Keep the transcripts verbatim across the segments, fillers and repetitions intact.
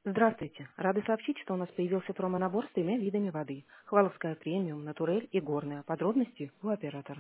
Здравствуйте. Рады сообщить, что у нас появился промо-набор с тремя видами воды. Хваловская премиум, натурель и горная. Подробности у оператора.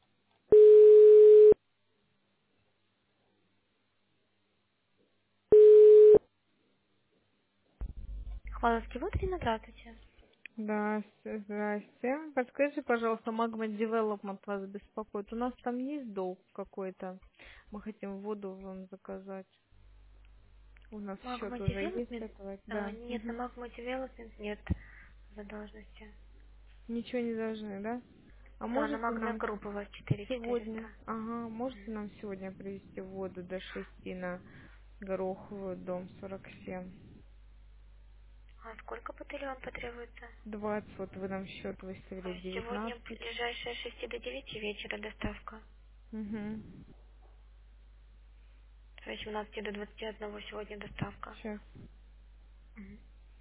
Хваловский Вотрина, здравствуйте. Да, с- здрасте. Подскажите, пожалуйста, Magma Development вас беспокоит. У нас там есть долг какой-то. Мы хотим воду вам заказать. У нас счет Магма уже есть Девелопмент? этого? А, Да. нет, на Мгм. Магма Девелопмент нет задолженности. Ничего не должны, да? А Да, на можете Магна нам Групп у вас четыре четыреста. сегодня, ага, можете нам сегодня привезти воду до шести на Гороховую, дом сорок семь? А сколько бутылей вам потребуется? двадцать, вот вы нам счет А, выставили сегодня девятнадцать. ближайшая с шести до девяти вечера доставка. Угу. С восемнадцати до двадцати одного сегодня доставка. Сейчас, Мгм.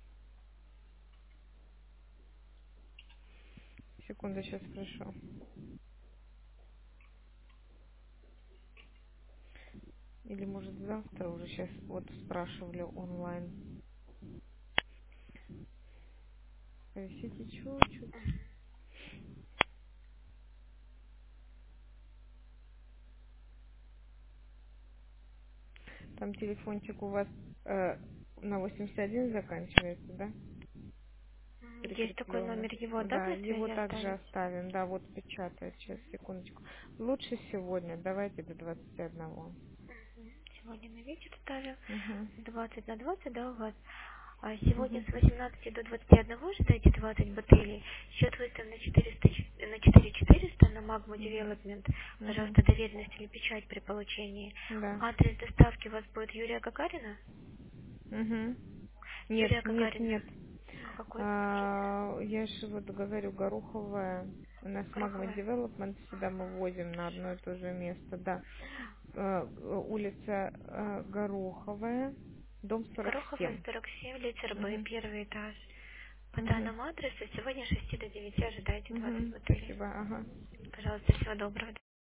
секунду, сейчас прошу. Или может завтра уже, сейчас вот спрашивали онлайн. Повисите чуть-чуть. Там телефончик у вас э, на восемьдесят один заканчивается, да? М, Есть такой Прикрепленный. номер, его, да, Да, для его связи также оставить? оставим. Да, вот печатает. Сейчас, секундочку. Лучше сегодня. Давайте до двадцати одного. Мгм. Сегодня на вечер ставим. Угу. двадцать на двадцать, да, у вас? А сегодня Угу. с восемнадцати до двадцати одного ждайте двадцать бутылей. Счет выставлен на четыреста, ч- на четыре четыреста на Magma Development. Угу. Пожалуйста, доверенность или печать при получении. Да. Адрес доставки у вас будет Юрия Гагарина? Угу. Нет, Юрия нет, Гагарина. нет. А какой? А, я же вот говорю, Гороховая. У нас Magma Гороховая. Development, всегда мы возим на одно и то же место, да. Э, улица э, Гороховая, дом сорок Гороховая, семь. сорок семь, литер Б, Угу. первый этаж. По Угу. данному адресу сегодня с шести до девяти ожидайте двадцать Угу. бутылей. Спасибо, ага. Пожалуйста, всего доброго.